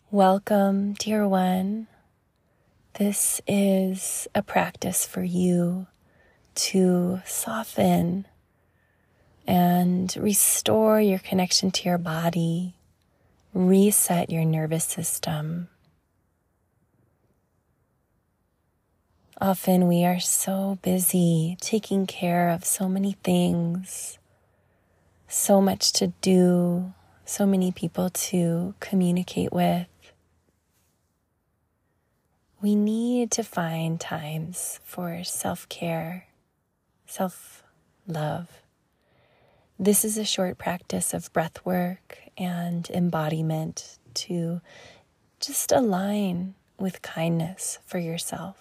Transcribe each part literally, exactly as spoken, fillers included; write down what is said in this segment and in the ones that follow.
Welcome, dear one. This is a practice for you to soften and restore your connection to your body, reset your nervous system. Often we are so busy taking care of so many things, so much to do, so many people to communicate with. We need to find times for self-care, self-love. This is a short practice of breath work and embodiment to just align with kindness for yourself.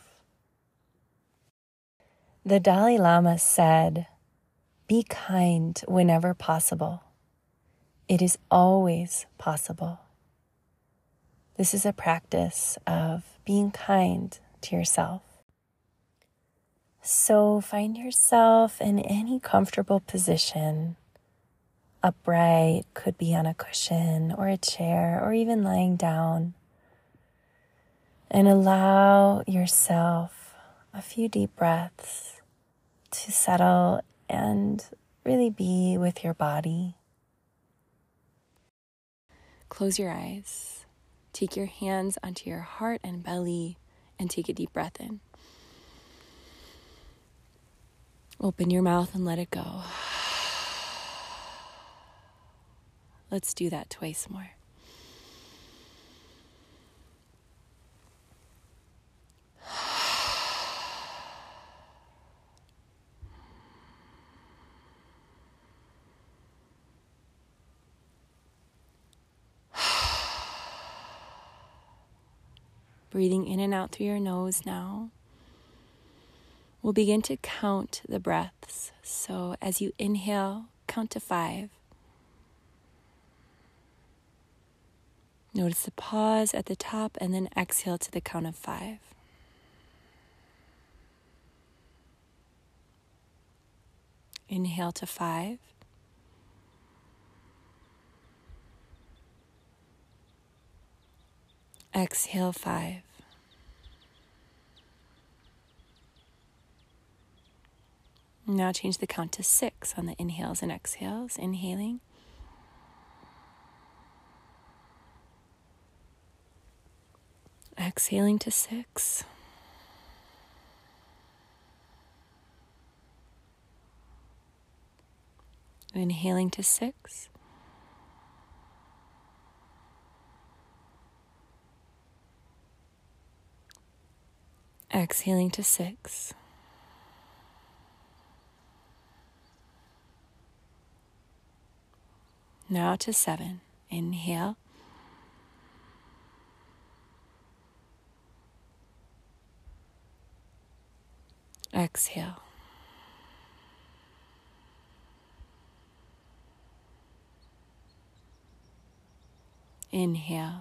The Dalai Lama said, "Be kind whenever possible. It is always possible." This is a practice of being kind to yourself. So find yourself in any comfortable position. Upright, could be on a cushion or a chair or even lying down. And allow yourself a few deep breaths to settle and really be with your body. Close your eyes. Take your hands onto your heart and belly and take a deep breath in. Open your mouth and let it go. Let's do that twice more. Breathing in and out through your nose now. We'll begin to count the breaths. So as you inhale, count to five. Notice the pause at the top and then exhale to the count of five. Inhale to five. Exhale five. Now change the count to six on the inhales and exhales. Inhaling. Exhaling to six. Inhaling to six. Exhaling to six. Now to seven. Inhale. Exhale. Inhale.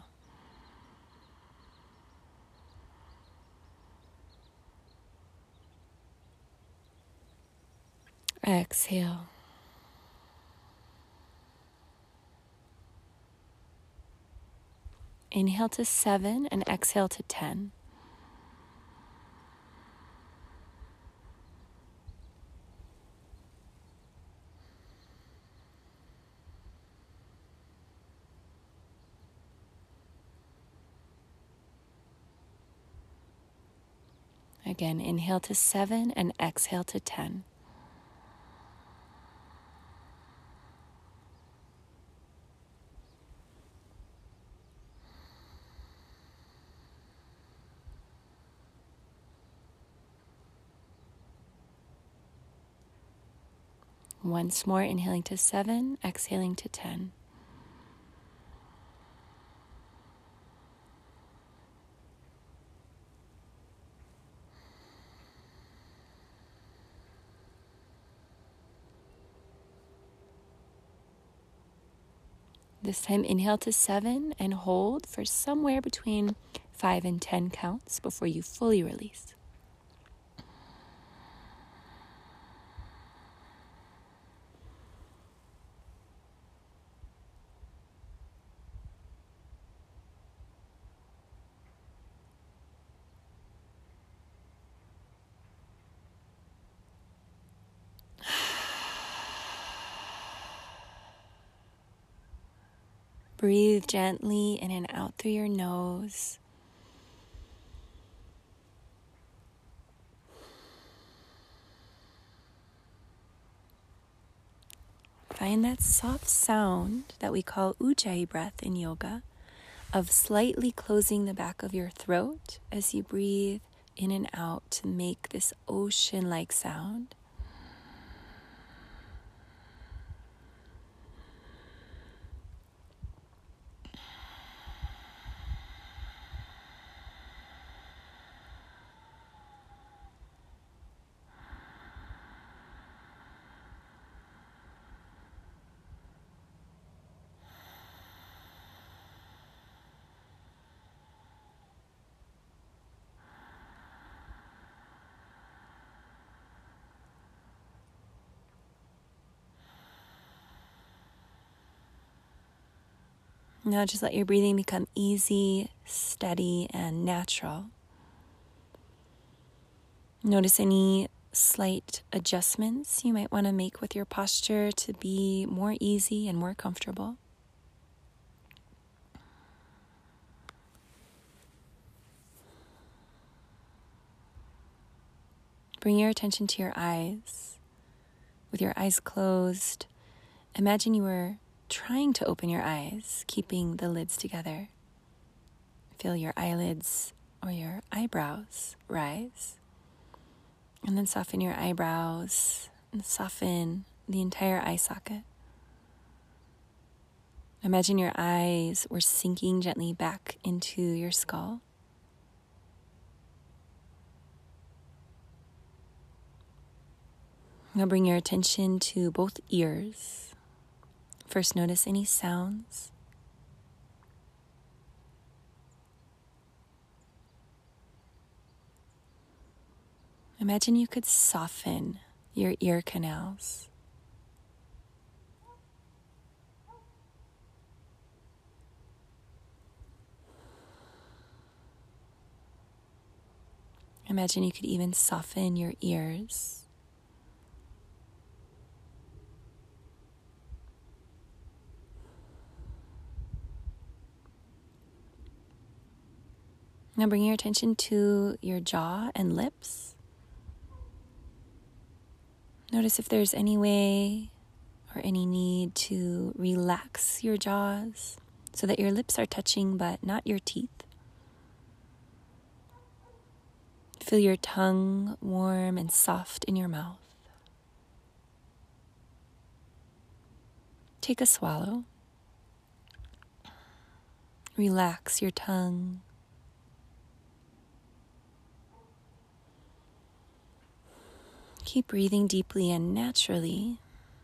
Exhale. Inhale to seven and exhale to ten. Again, inhale to seven and exhale to ten. Once more, inhaling to seven, exhaling to ten. This time, inhale to seven and hold for somewhere between five and ten counts before you fully release. Breathe gently in and out through your nose. Find that soft sound that we call Ujjayi breath in yoga, of slightly closing the back of your throat as you breathe in and out to make this ocean-like sound. Now just let your breathing become easy, steady, and natural. Notice any slight adjustments you might want to make with your posture to be more easy and more comfortable. Bring your attention to your eyes. With your eyes closed, imagine you were trying to open your eyes, keeping the lids together. Feel your eyelids or your eyebrows rise. And then soften your eyebrows and soften the entire eye socket. Imagine your eyes were sinking gently back into your skull. Now bring your attention to both ears. First, notice any sounds. Imagine you could soften your ear canals. Imagine you could even soften your ears. Now bring your attention to your jaw and lips. Notice if there's any way or any need to relax your jaws so that your lips are touching but not your teeth. Feel your tongue warm and soft in your mouth. Take a swallow. Relax your tongue. Keep breathing deeply and naturally.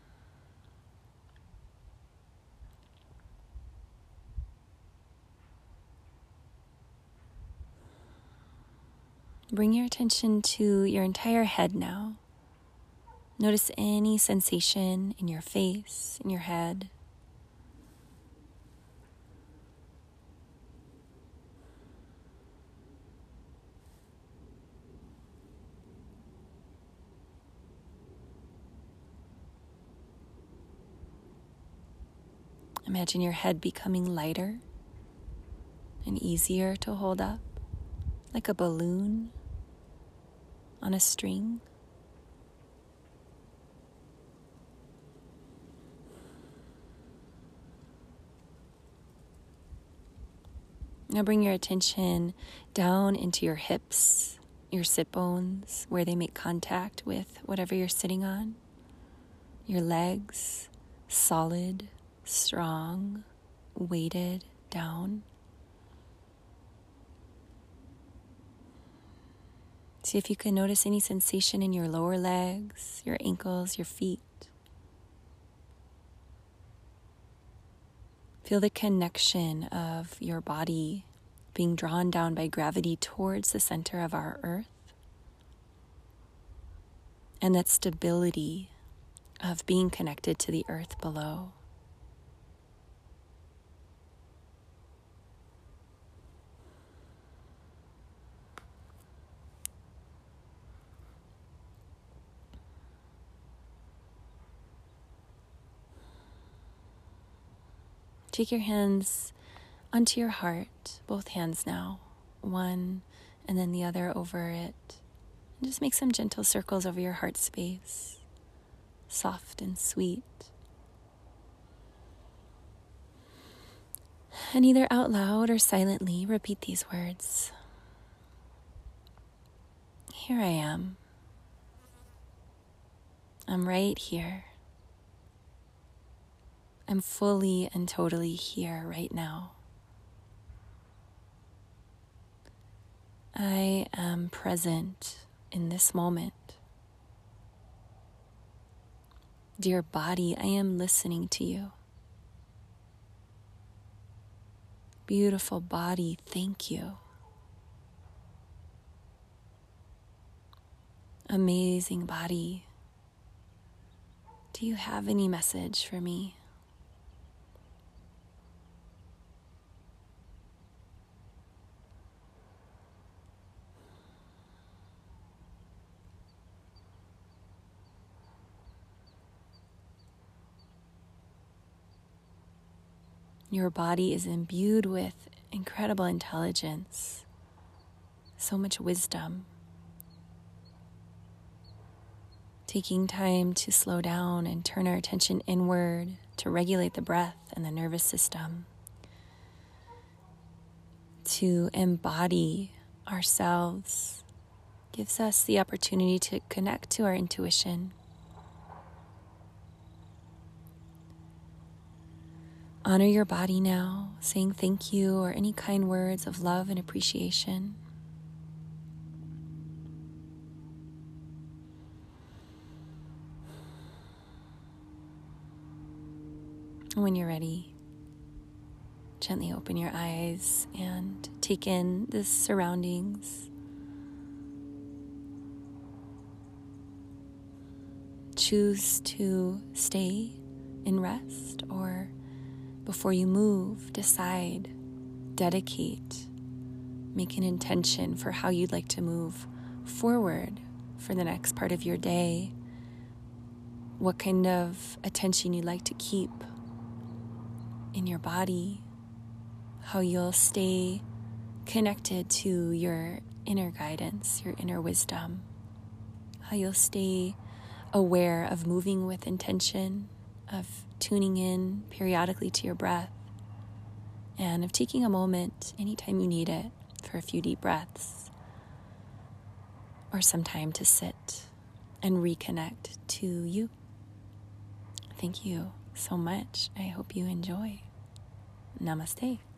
Bring your attention to your entire head now. Notice any sensation in your face, in your head. Imagine your head becoming lighter and easier to hold up, like a balloon on a string. Now bring your attention down into your hips, your sit bones, where they make contact with whatever you're sitting on. Your legs, solid, strong, weighted down. See if you can notice any sensation in your lower legs, your ankles, your feet. Feel the connection of your body being drawn down by gravity towards the center of our earth. And that stability of being connected to the earth below. Take your hands onto your heart, both hands now, one and then the other over it. And just make some gentle circles over your heart space, soft and sweet. And either out loud or silently repeat these words. Here I am. I'm right here. I'm fully and totally here right now. I am present in this moment. Dear body, I am listening to you. Beautiful body, thank you. Amazing body, do you have any message for me? Your body is imbued with incredible intelligence, so much wisdom. Taking time to slow down and turn our attention inward to regulate the breath and the nervous system, to embody ourselves, gives us the opportunity to connect to our intuition. Honor your body now, saying thank you or any kind words of love and appreciation. When you're ready, gently open your eyes and take in the surroundings. Choose to stay in rest, or before you move, decide, dedicate, make an intention for how you'd like to move forward for the next part of your day, what kind of attention you'd like to keep in your body, how you'll stay connected to your inner guidance, your inner wisdom, how you'll stay aware of moving with intention, of tuning in periodically to your breath, and of taking a moment anytime you need it for a few deep breaths, or some time to sit and reconnect to you. Thank you so much. I hope you enjoy. Namaste.